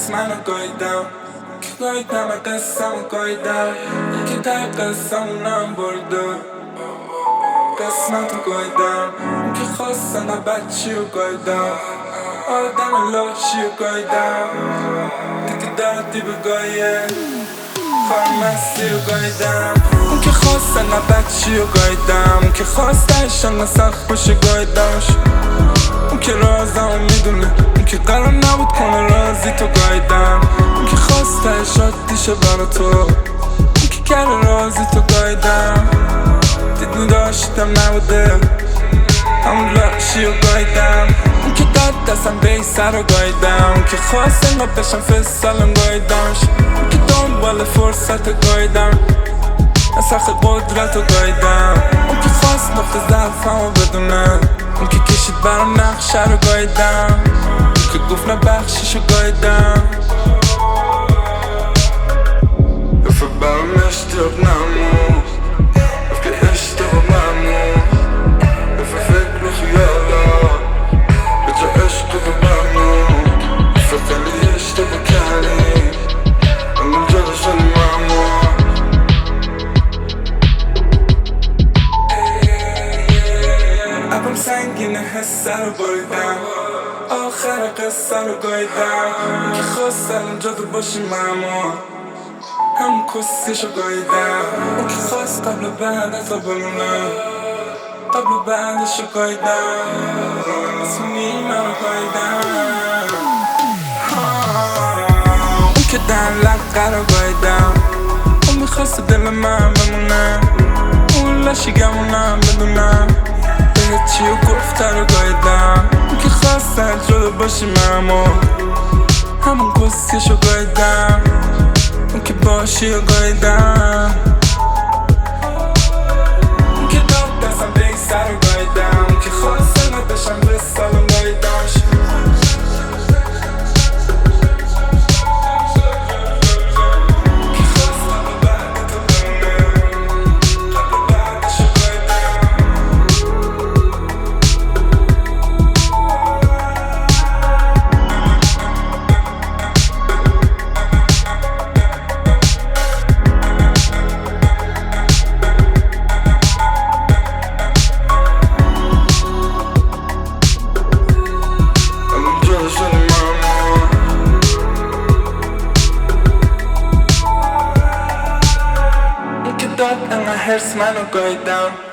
منو گاییدم که گاییدم قصه‌مو گاییدم که ته قصه‌مونم برده قسمتو گاییدم که خواستم بچی رو گاییدم آدم لاشی رو گاییدم دیدی دردی بگایه فارمسی رو گاییدم اون که خواستن بچی رو گاییدم که خواستشن سخت باشه گاییدمش اون که رازمو میدونه اون که قرار نبود کنه رازی تو گاییدم اون که خواستش عادیشه برا تو اون که کرده رازی تو گاییدم دیدنی داشتم نبوده همون لاشی رو گاییدم اون که داد دستم به ای سر رو گاییدم اون که خواست انگاه بشم فستالم گاییدمش اون که دنبال فرصت گاییدم نسخ قدرت رو گاییدم اون که خواست نقطه ضعفمو بدونه اون که کشید برام نقشه رو گاییدم اون که گفت نبخشیش رو گاییدم دفعه برام اشتیاق نمون گفت که اشتباه ممنون دفعه فکر و خیالات به جا عشق و ممنون دفعه خیلی اشتباه کردی من جلو شدی ممنون ابم سنگینه حسه رو بریدم آخر قصه رو گاییدم که خواستم اونجا تو باشی ممنون همون کسیشو گاییدم اون که خواست قبل و بعدت رو بمونه قبل و بعدشو گاییدم اسمونی منو گاییدم اون که دن لقه رو گاییدم اون میخواست دل من بمونه اون لاشی گمونم بدونم بهت چی و گفته رو گاییدم اون که خواستن جدا باشی ممنون همون کسیشو گاییدم اون که باشی رو گاییدم اون که داد دستم به ای سر رو گاییدم اون که خواستن بشم به سالم گاییدمش داد انقدر حرس منو گاییدم